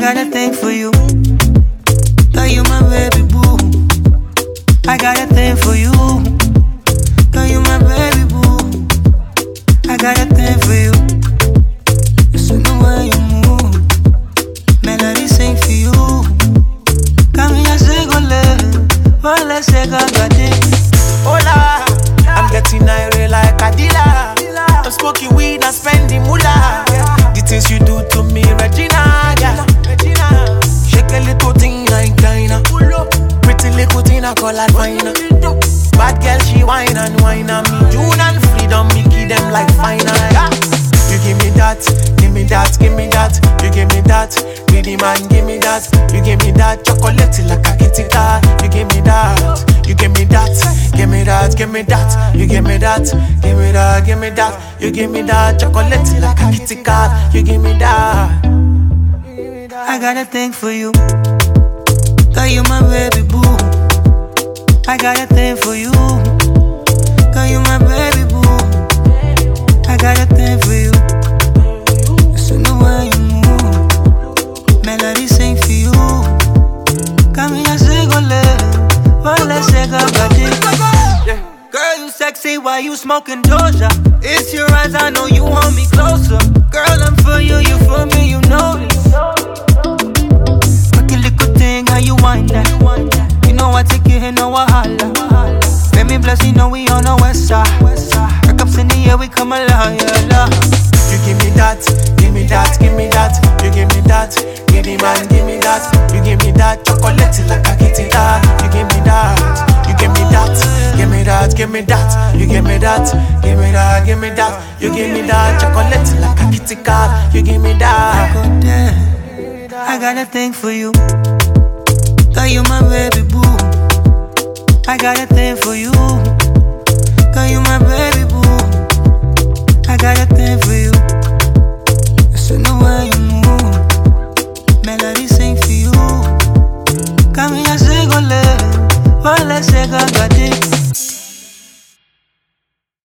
got a thing for you. Girl, you my baby boo. I got a thing for you. Girl, you my baby boo. I got a thing for you. Listen to the way you move. Melody sing for you. Come here, say go live. Well, let's say go got it. Hola, I'm getting irate like a dealer. I'm smoking weed and spending moolah. The things you do to me, Regina, yeah. Shake a little thing like China. Pretty little thing I call her fine. Bad girl, she whine and whine on me. June and freedom, me give them like fine, yeah. You give me that, give me that, give me that. You give me that, greedy man, give me that. You give me that, chocolate like a kitty cat. You give me that, you give me that, give me that, give me that. You give me that, give me that, give me that. You give me that, chocolate like a kitty cat. You give me that. I got a thing for you. Girl, you my baby boo. I got a thing for you. Girl, you my baby boo. I got a thing for you. Listen to the way you move. Melody sing for you. Come here, say go live. Well, let's say go got it. Girl, you sexy while you smoking Doja. It's your eyes, I know you want me closer. Girl, I'm for you, you for me, you know this. Fucking little thing, how you wind that. You know I take you here, no wahala. Let me bless you, know we on the west side. Breakups in the air, we come alive, yeah, love. You give me that, give me that, give me that. You give me that, give me man, give me that. You give me that, chocolate like a kitty cat. You give me that, you give me that, give me that, give me that. You give me that, give me that, give me that. You give me that, chocolate like a kitty cat. You give me that. I got a thing for you. Girl, you my baby boo. I got a thing for you. Girl, you my baby boo. I got a thing for you. Listen to the way you move. Melody sing for you. Come here, say go live. Well, let's say go.